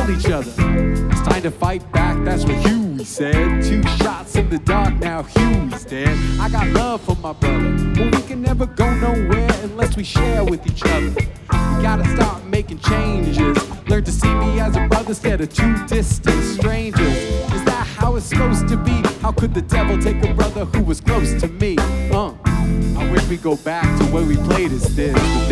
kill each other. It's time to fight back, that's what Huey said. 2 shots in the dark, now Huey's dead. I got love for my brother, but we can never go nowhere unless we share with each other. We gotta start making changes, learn to see me as a brother instead of 2 distant strangers. Is that how it's supposed to be? How could the devil take a brother who was close to me? I wish we go back to where we played as this.